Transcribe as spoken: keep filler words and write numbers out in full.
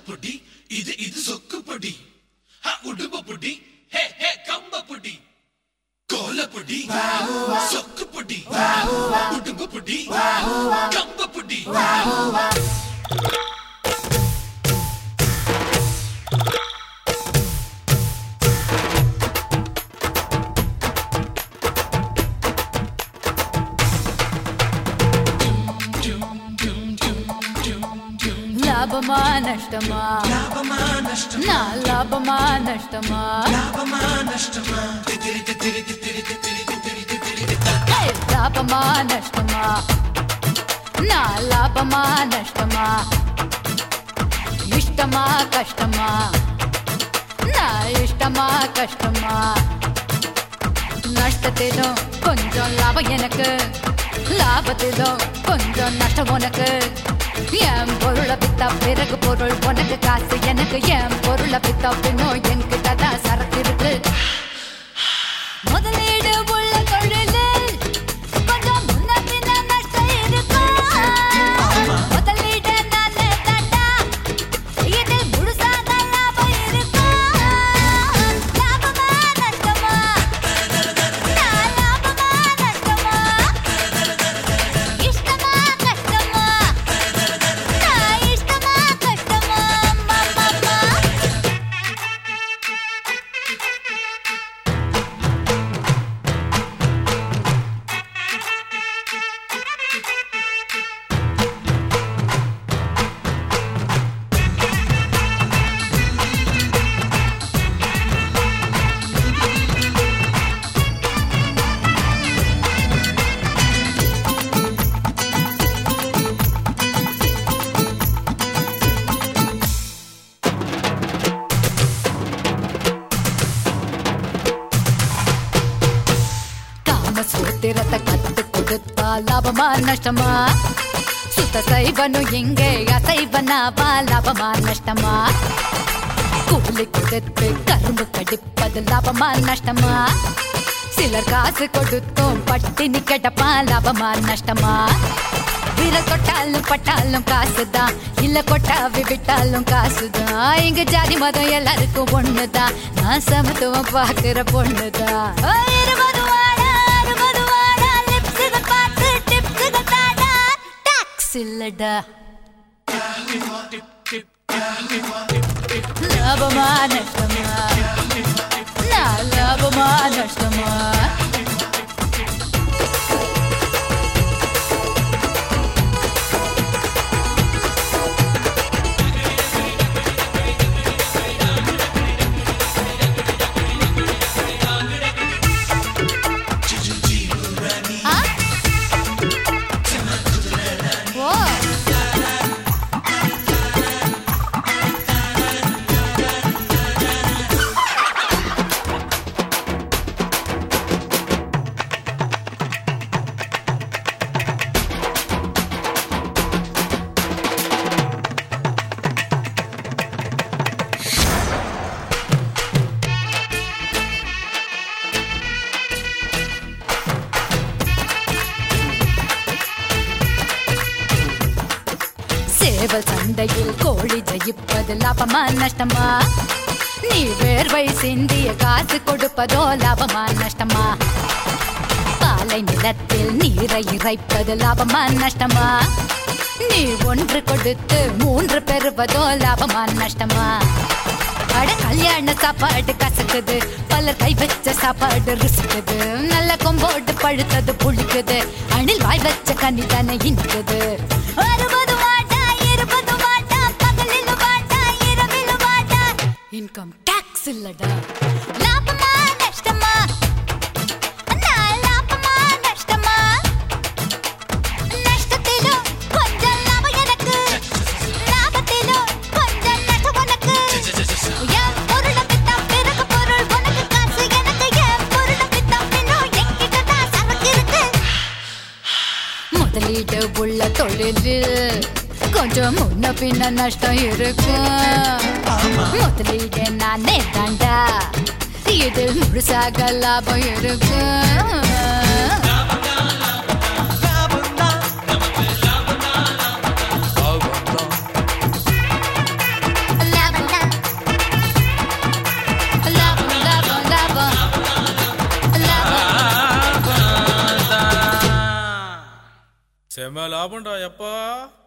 பொடி இது இது சொக்கு பொடி உடும்பு பொடி ஹே ஹே கம்ப பொடி கோல பொடி சொக்கு பொடி உடும்பு பொடி கம்ப பொடி லாபமா நஷ்டமா லாபமா நஷ்டமா நான் லாபமா நஷ்டமா லாபமா நஷ்டமா திரி திரி திரி திரி திரி ஏய், லாபமா நஷ்டமா நான் லாபமா நஷ்டமா இஷ்டமா கஷ்டமா நான் இஷ்டமா கஷ்டமா நஷ்டத்திலும் கொஞ்சம் லாபம் எனக்கு லாபத்திலும் கொஞ்சம் நஷ்டம் உனக்கு என் பொருளை வித்தா பிறகு பொருள் உனக்கு காசு எனக்கு என் பொருளை வித்தா பின்னும் என்கிட்ட தான் சரக்கு இருக்கு முதலீடு உள்ள தொழிலில் கொஞ்சம் முன்ன பின்ன நஷ்டம் இருக்கும் முதலீடு நானே தட்டா இதில் முழுசாக லாபம் இருக்கும் லாபமா நஷ்டமா நான் லாபமா நஷ்டமா இஷ்டமா கஷ்டமா நான் இஷ்டமா கஷ்டமா மாமா சூத்திரத்தை கத்து கொடுத்தா லாபமா நஷ்டமா சுத்த சைவனும் எங்கே அசைவனாவா லாபமா நஷ்டமா கூலி கொடுத்து கரும்பு கடிப்பது லாபமா நஷ்டமா சிலர் காசு கொடுத்தும் பட்டினி கிடப்பா லாபமா நஷ்டமா விரல் தொட்டாலும் பட்டாலும் காசுதான் இல்ல கொட்டாவி விட்டாலும் காசுதான் இங்க ஜாதி மதம் எல்லாருக்கும் ஒண்ணுதான் நான் சமத்துவம் பாக்குற பொண்ணுதான் இருபது வாடா அறுபது வாடா லிப்ஸுகள் பார்த்து டிப்ஸுகள் தாடா டாக்ஸ் இல்லடா லாபமா நஷ்டமா நான் லாபமா நஷ்டமா சேவல் சண்டையில் கோழி ஜெயிப்பது லாபமா நஷ்டமா நீ வேர்வை சிந்திய காசு கொடுப்பதோ லாபமா நஷ்டமா பாலை நிலத்தில் நீரை இறைப்பது லாபமா நஷ்டமா நீ ஒன்று கொடுத்து மூன்று பெறுவதோ லாபமா நஷ்டமா அட கல்யாண சாப்பாடு கசக்குது பலர் கை வச்ச சாப்பாடு ருசிக்குது நல்ல கொம்போடு பழுத்தது புளிக்குது அணில் வாய் வச்ச கனி தானே இனிக்குது அறுபது வாட்டா இருபது வாட்டா பகலில் வாட்டா இரவில் வாட்டா இன்கம் டாக்ஸ் இல்லடா லாபமா நஷ்டமா நான் லாபமா நஷ்டமா நஷ்டத்திலும் கொஞ்சம் லாபம் எனக்கு லாபத்திலும் கொஞ்சம் நஷ்டம் உனக்கு என் பொருளை வித்தா பிறகு பொருள் உனக்கு காசு எனக்கு என் பொருளை வித்தா பின்னும் என்கிட்ட தான் சரக்கு இருக்கு முதலீடு உள்ள தொழிலில் கொஞ்சம் முன்ன பின்ன நஷ்டம் இருக்கு முதலீடு நானே தாண்டா இதில் முழுசாக லாபம் இருக்கு செம்ம லாபம்டா எப்பா.